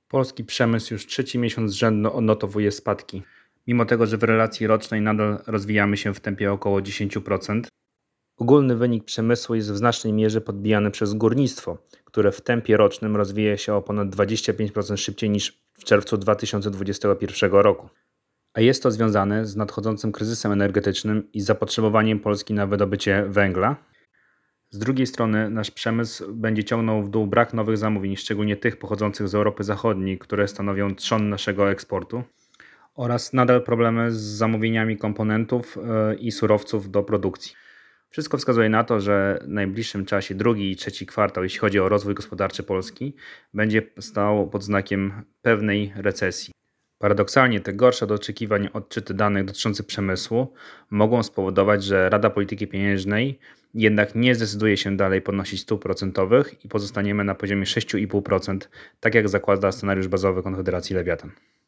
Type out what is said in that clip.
Polski przemysł już trzeci miesiąc z rzędu odnotowuje spadki. Mimo tego, że w relacji rocznej nadal rozwijamy się w tempie około 10%, ogólny wynik przemysłu jest w znacznej mierze podbijany przez górnictwo, które w tempie rocznym rozwija się o ponad 25% szybciej niż w czerwcu 2021 roku. A jest to związane z nadchodzącym kryzysem energetycznym i zapotrzebowaniem Polski na wydobycie węgla. Z drugiej strony nasz przemysł będzie ciągnął w dół brak nowych zamówień, szczególnie tych pochodzących z Europy Zachodniej, które stanowią trzon naszego eksportu, oraz nadal problemy z zamówieniami komponentów i surowców do produkcji. Wszystko wskazuje na to, że w najbliższym czasie drugi i trzeci kwartał, jeśli chodzi o rozwój gospodarczy Polski, będzie stał pod znakiem pewnej recesji. Paradoksalnie te gorsze od oczekiwań odczyty danych dotyczących przemysłu mogą spowodować, że Rada Polityki Pieniężnej jednak nie zdecyduje się dalej podnosić stóp procentowych i pozostaniemy na poziomie 6,5%, tak jak zakłada scenariusz bazowy Konfederacji Lewiatan.